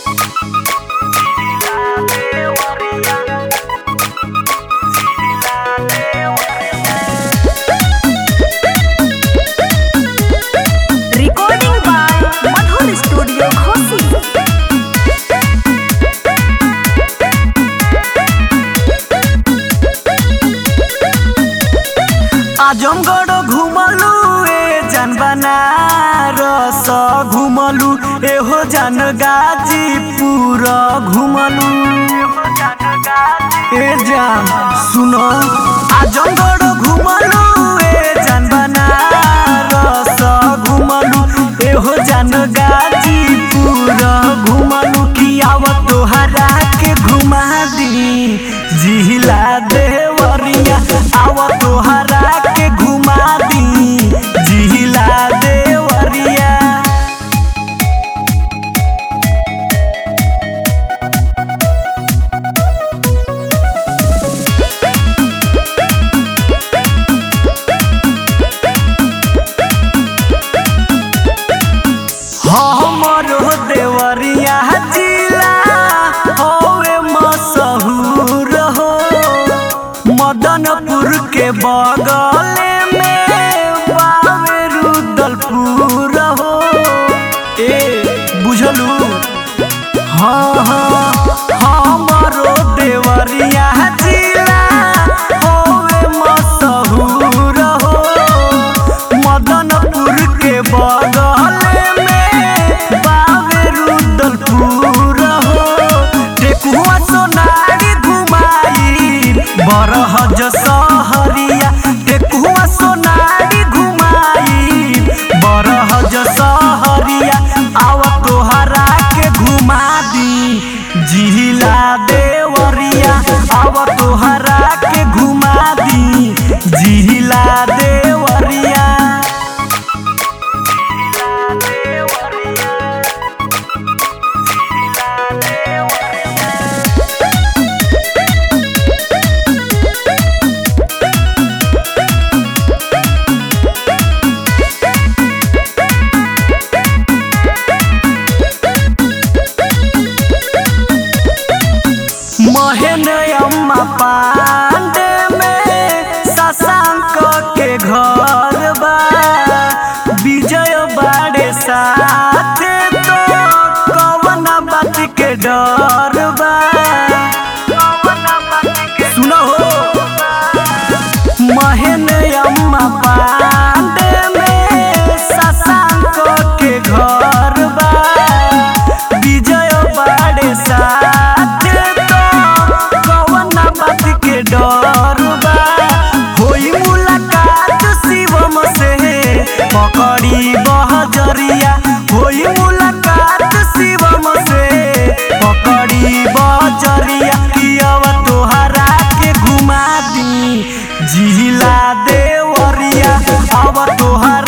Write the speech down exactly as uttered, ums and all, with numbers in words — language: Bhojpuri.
Recording by Madhur Studio Khosi। Azamgarh घुमलू ए जान बनारस घुमलू एहो जान गाजीपुर घुमलू ए जान सुनो आजमगढ़ घुमलू ए जान बनारस घुमलू एहो जान गाजीपुर घुमलू कि आव तोहरा के घुमा दी जिला देवरिया आव तोहरा के घुमा दी जिला देवरिया। हमरो देवरिया जिला होवे मशहूर हो मदनपुर के बगल में बावे रुदलपुर हो ए बुझलू हाँ हाँ हमरो देवरिया जिला होवे मशहूर हो मदनपुर के बगल में बावे रुदलपुर हो टेकुआ सोनारी घुमाई बरहज सहरिया टेकुआ सोनारी घुमाई बरहज सहरिया आव तोहरा के घुमा दी जिला देवरिया आव तोहरा के घुमा दी जिला देवरिया। महेन अम्मा पांडे में शशांक के घर बा विजय बाड़े साथ तो कवन बात के डर बा सुनो महेन अम्मा पांडे में शशांक के घर बा विजय बाड़े साथ के डर बा होई मुलाकात शिवम से पकड़ी बहजरिया होई मुलाकात शिवम से पकड़ी बहजरिया कि अब तोहरा के घुमा दी जिला देवरिया अब तोहरा